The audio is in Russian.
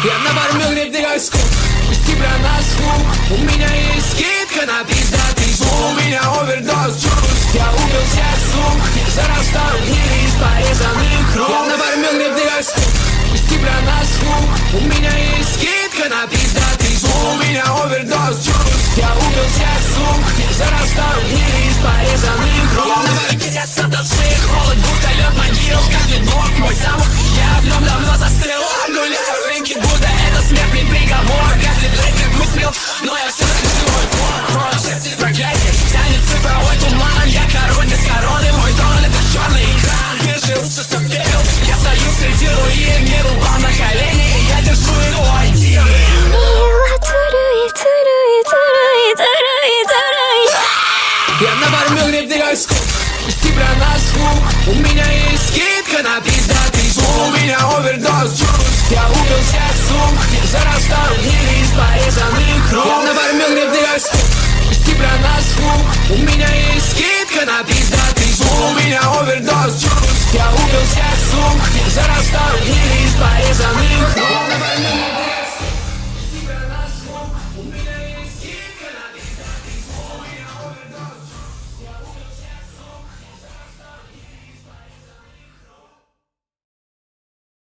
Я навармил грибный скуп, без тебя на слух. У меня есть скидка на пиздатый звук. У меня овердоз чувств, я убил всех сук. Зарастаю в ней из порезанных рук. Я навармил грибный скуп, без тебя на слух. У меня есть скидка на пиздатый звук. У меня овердоз чувств, я убил всех сук. Зарастаю в ней из порезанных рук. Я навармил от души, холод, будто лед могил. Каждый блок мой замок, я в нем давно застрял. Гуляю рынки, будто это смертный приговор. Каждый трек как выстрел, но я все равно живой плод. Шерсти проклятие, тянет цифровой туман. Я король без короны, мой трон это черный экран. Пережился, что верил, я стою среди руин. Не упал на колени, я держу его один. Я навармил грибный скуп, без тебя на слух. У меня есть скидка на пиздатый звук. У меня овердоз чувств, я убил всех сук. Зарастаю в ней из порезанных рук. Я навармил грибный скуп, без тебя на слух. У меня есть скидка на пиздатый звук. У меня овердоз чувств, я убил всех сук. Зарастаю в ней из порезанных рук.